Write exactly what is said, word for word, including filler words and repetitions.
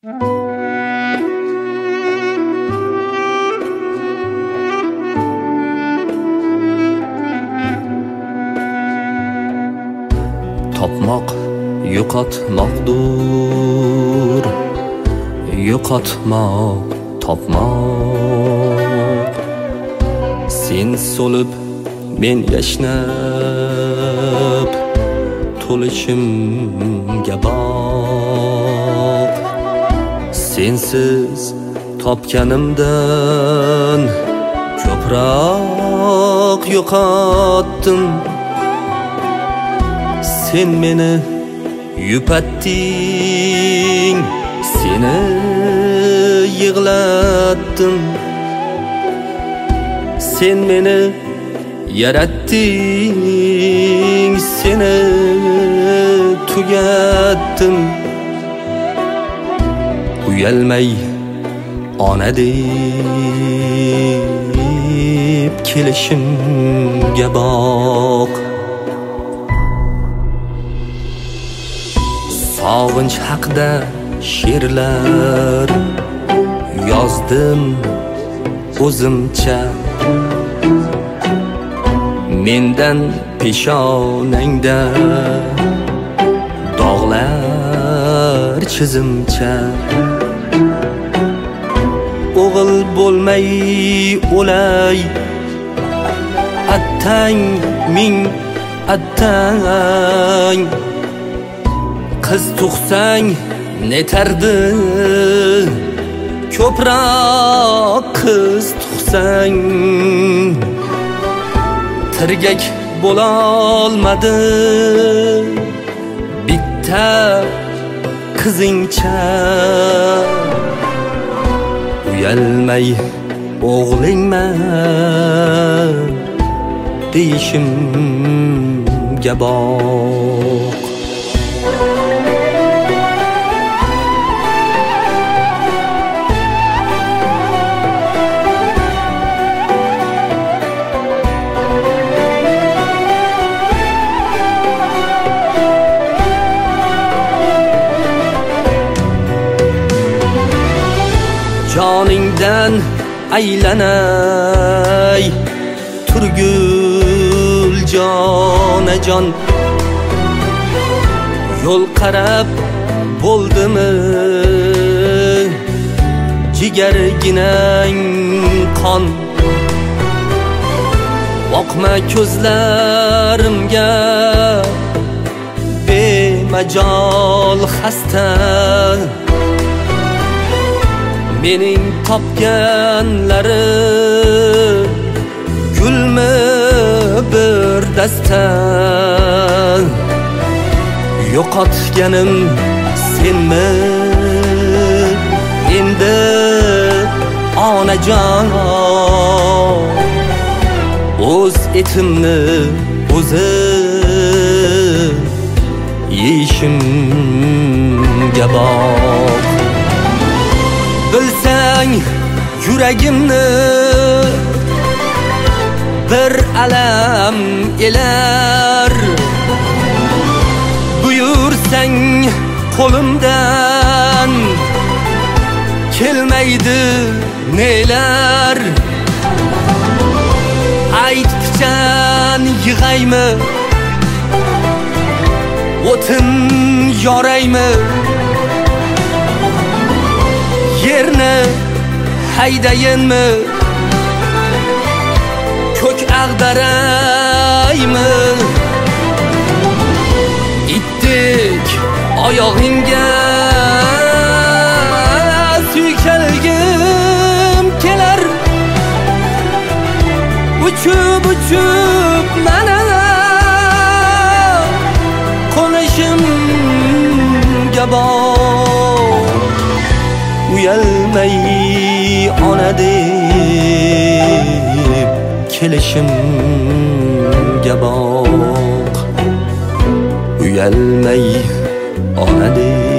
Topmoq yo'qotmoqdur, yo'qotmoq topmoq. Sen so'lib men yashnab, to'lishimga boq. Sensiz topganimdan ko'proq yo'qotdim. Sen meni yupatding, seni yig'latdim. Sen meni yaratding, seni tugatdim. Uyalmay ona deb kelishimga boq. Sog'inch haqida she'rlar yozdim o'zimcha. Mendan peshonangda dog'lar chizimcha. O'g'il bo'lmay o'lay, attang ming attang. Qiz tug'sang netardi, ko'proq qiz tug'sang. Tirgak bo'lolmadi bitta qizingcha. Uyalmay o'g'lingman deyishimga boq. Joningdan aylanay turgul jonajon. Yo'l qarab bo'ldimi jigarginang qon. Boqma ko'zlarimga bemajol xasta. Mening topganlarim gulmi bir dasta. Yo'qotganim senmi endi onajon. O'z etimni o'zim yeyishimga boq. Bilsang yuragimni bir alam elar. Buyursang qo'limdan kelmaydi nelar. Aytqichan yig'aymi, o'tin yoraymi. Yerni haydayinmi, ko'k ag'daraymi. Itdek oyog'ingga suykalgim kelar. Uchib uchib mana qo'nishimga boq. Uyalmay ona deb kelishimga boq. Uyalmay ona deb